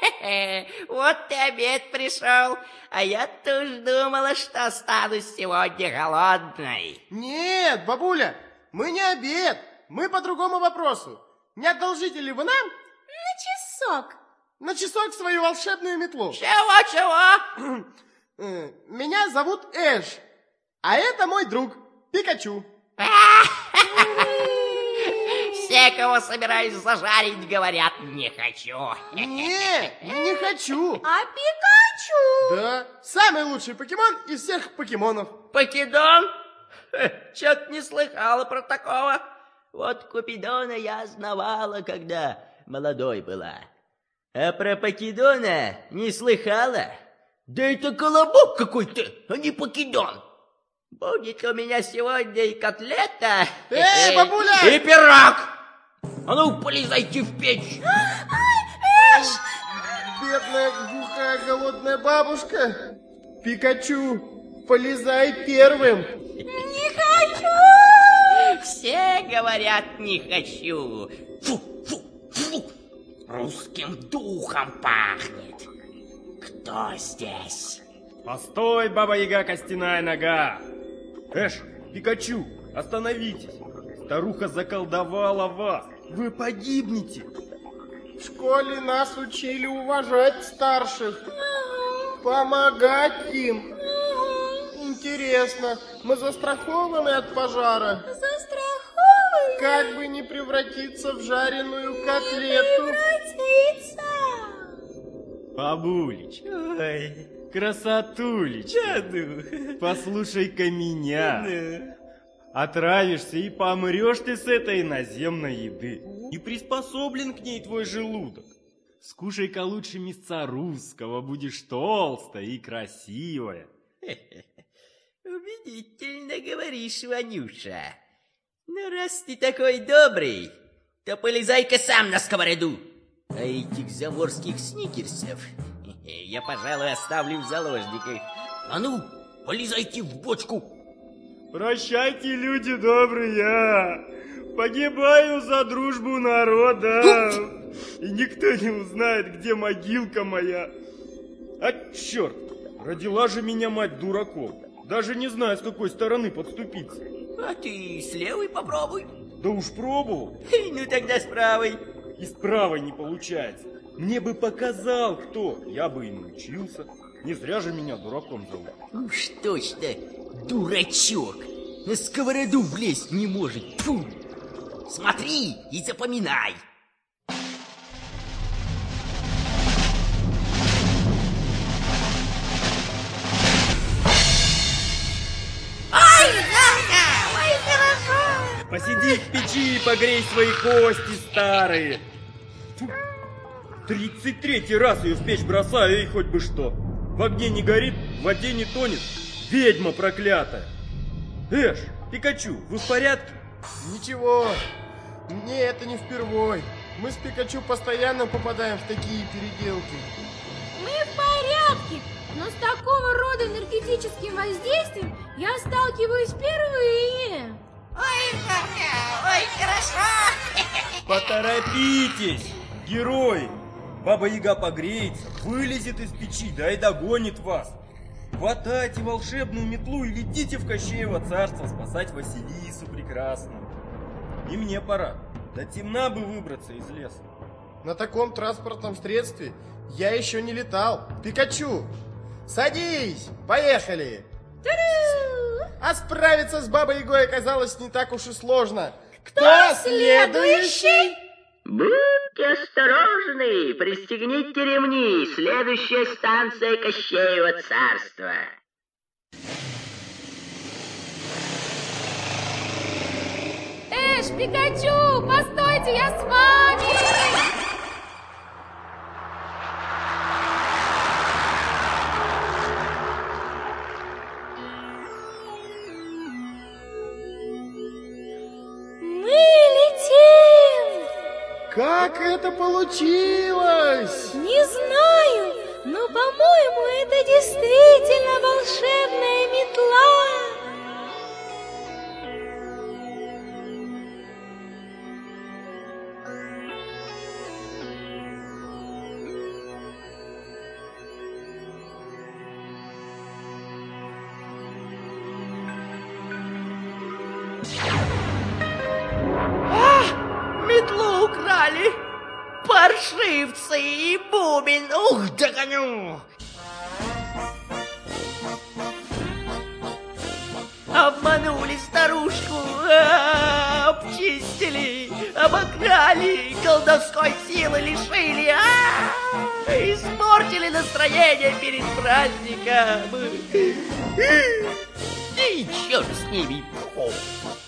Вот ты обед пришел, а я-то уж думала, что останусь сегодня голодной. Нет, бабуля, мы не обед, мы по другому вопросу. Не одолжите ли вы нам? На часок. На часок свою волшебную метлу. Чего? Меня зовут Эш, а это мой друг Пикачу. Все, кого собираюсь зажарить, говорят, не хочу. Нет, не хочу. А Пикачу? Да, самый лучший покемон из всех покемонов. Покидон? Чё-то не слыхала про такого. Вот Купидона я знавала, когда молодой была. А про Покидона не слыхала? Да это колобок какой-то, а не Покидон. Будет у меня сегодня и котлета, бабуля! и пирог. А ну, полезайте в печь. Ай, Эш! Бедная, глухая, голодная бабушка. Пикачу, полезай первым. Не хочу! Все говорят, не хочу. Фу, фу, фу. Русским духом пахнет. Кто здесь? Постой, Баба-Яга, костяная нога! Эш, Пикачу, остановитесь! Старуха заколдовала вас! Вы погибнете! В школе нас учили уважать старших, помогать им. Интересно, мы застрахованы от пожара? Застрахованы? Как бы не превратиться в жареную котлету? Превратиться! Бабулечка, ой, красотулечка, послушай-ка меня. Отравишься и помрешь ты с этой наземной еды. И приспособлен к ней твой желудок. Скушай-ка лучше мясца русского, будешь толстая и красивая. Убедительно говоришь, Ванюша. Ну, раз ты такой добрый, то полезай-ка сам на сковороду. А этих заморских сникерсов я, пожалуй, оставлю в заложниках. А ну, полезайте в бочку. Прощайте, люди добрые, погибаю за дружбу народа. И никто не узнает, где могилка моя. А черт, родила же меня мать дураком. Даже не знаю, с какой стороны подступиться. А ты с левой попробуй. Да уж пробовал. Ну тогда с правой. И с правой не получается. Мне бы показал кто, я бы и научился. Не зря же меня дураком зовут. Уж точно, дурачок. На сковороду влезть не может. Фу. Смотри и запоминай. Посиди в печи и погрей свои кости старые. Фу. 33-й раз ее в печь бросаю, и хоть бы что. В огне не горит, в воде не тонет. Ведьма проклятая. Эш, Пикачу, вы в порядке? Ничего, мне это не впервой. Мы с Пикачу постоянно попадаем в такие переделки. Мы в порядке, но с такого рода энергетическим воздействием я сталкиваюсь впервые. Ой, хорошо. Поторопитесь, герои. Баба-Яга погреется, вылезет из печи, да и догонит вас. Хватайте волшебную метлу и летите в Кощеево царство спасать Василису прекрасную. И мне пора. До темна бы выбраться из леса. На таком транспортном средстве я еще не летал. Пикачу, садись, поехали. А справиться с Бабой-Ягой оказалось не так уж и сложно. Кто следующий? Будьте осторожны, пристегните ремни. Следующая станция Кощеево царство. Эш, Пикачу, постойте, я с вами! Как это получилось? Не знаю, но, по-моему, это действительно волшебная метла. живцы и бубен. Ух, догоню! Обманули старушку, обчистили, обокрали, колдовской силы лишили, испортили настроение перед праздником. И черт с ними.